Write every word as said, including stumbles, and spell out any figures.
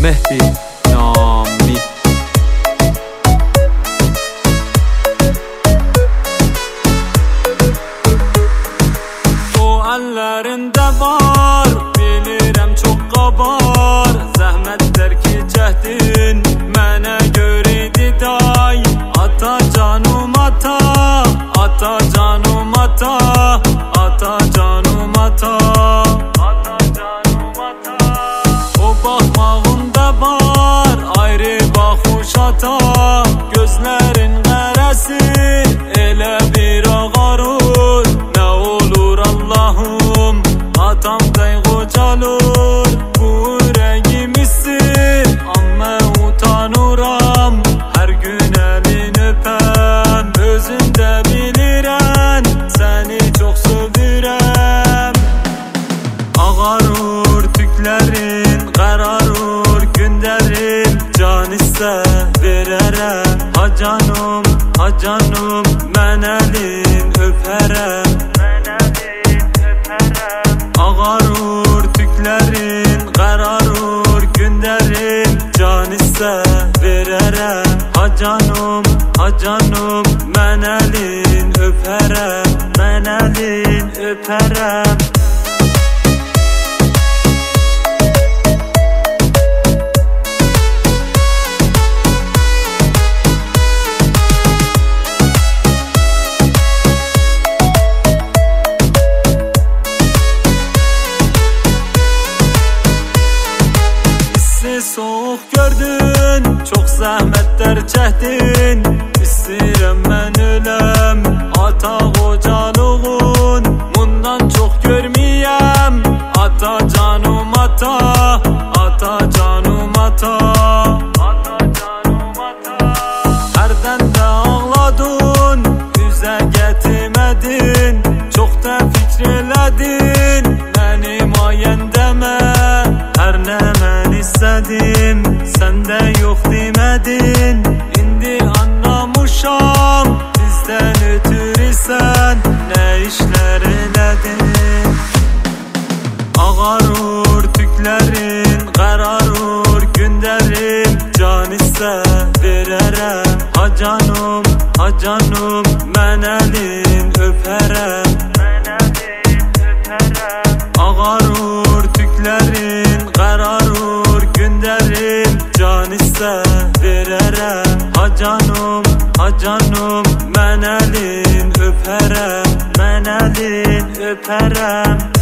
Mehdi Nami. O ellerinde var, bilirim çok kabar. Zahmet der ki cehdin, mene göreydi day. Ata canım ata, ata canım ata, ata canım ata, ata canım ata. O bakmağında var, ayrı bakış ata. Gözlerin karası, ele bir ağarır. Ne olur Allah'ım, atam day kocalır. Bu yüreğimizsin, ama utanıram. Her gün elin öpem, özünde biliren. Seni çok sevirem. Ağarır tüklerin, kararır günlerim. Can iste vererem. Ha canım, ha canım, ben elin öperem. Ağarır tüklerin, kararır günlerim. Can iste vererem. Ha canım, ha canım, ben elin öperem. Ben elin öperem. Soğuk gördün, çok zahmetler çektin. İsterim ben ölem, ata kocalığın. Bundan çok görmeyem, ata canım ata, ata canım ata, ata canım ata. Herden de ağladın, yüze getirmedin. Çok da fikirledin, benim ayen deme. Her ne ben istedim, sen de yok demedin. İndi anlamışam, bizden ötürü sen ne işler eyledin. Ağarır tüklerin, kararır günlerim. Can iste vererem. Ha canım, ha canım, ben elin öperem. Ağarır tüklerin, kararır günlerim. Can iste vererem. Ha canım, ha canım, ben elin öperem. Ben elin öperem.